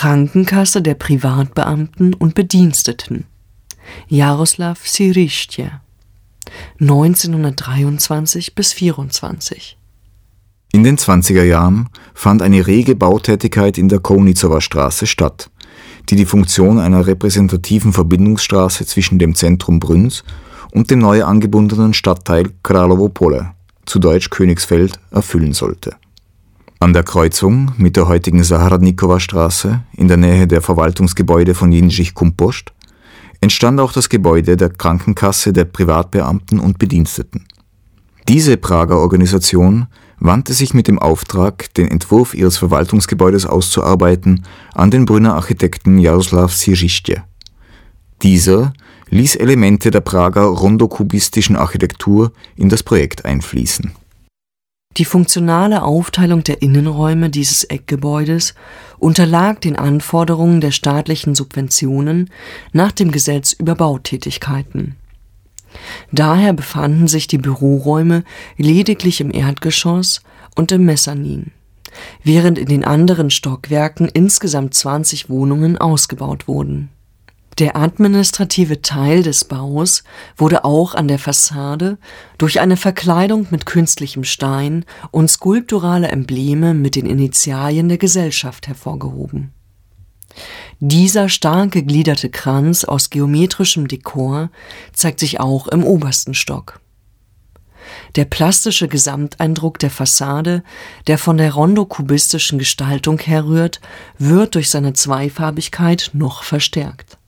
Krankenkasse der Privatbeamten und Bediensteten, Jaroslav Siriště, 1923 bis 24. In den 20er Jahren fand eine rege Bautätigkeit in der Kounizowa Straße statt, die die Funktion einer repräsentativen Verbindungsstraße zwischen dem Zentrum Brünns und dem neu angebundenen Stadtteil Kralovo Pole, zu Deutsch Königsfeld, erfüllen sollte. An der Kreuzung mit der heutigen Saharadnikowa Straße in der Nähe der Verwaltungsgebäude von Jindřich Kumpost entstand auch das Gebäude der Krankenkasse der Privatbeamten und Bediensteten. Diese Prager Organisation wandte sich mit dem Auftrag, den Entwurf ihres Verwaltungsgebäudes auszuarbeiten, an den Brünner Architekten Jaroslav Siriště. Dieser ließ Elemente der Prager rondokubistischen Architektur in das Projekt einfließen. Die funktionale Aufteilung der Innenräume dieses Eckgebäudes unterlag den Anforderungen der staatlichen Subventionen nach dem Gesetz über Bautätigkeiten. Daher befanden sich die Büroräume lediglich im Erdgeschoss und im Mezzanin, während in den anderen Stockwerken insgesamt 20 Wohnungen ausgebaut wurden. Der administrative Teil des Baus wurde auch an der Fassade durch eine Verkleidung mit künstlichem Stein und skulpturale Embleme mit den Initialien der Gesellschaft hervorgehoben. Dieser stark gegliederte Kranz aus geometrischem Dekor zeigt sich auch im obersten Stock. Der plastische Gesamteindruck der Fassade, der von der rondokubistischen Gestaltung herrührt, wird durch seine Zweifarbigkeit noch verstärkt.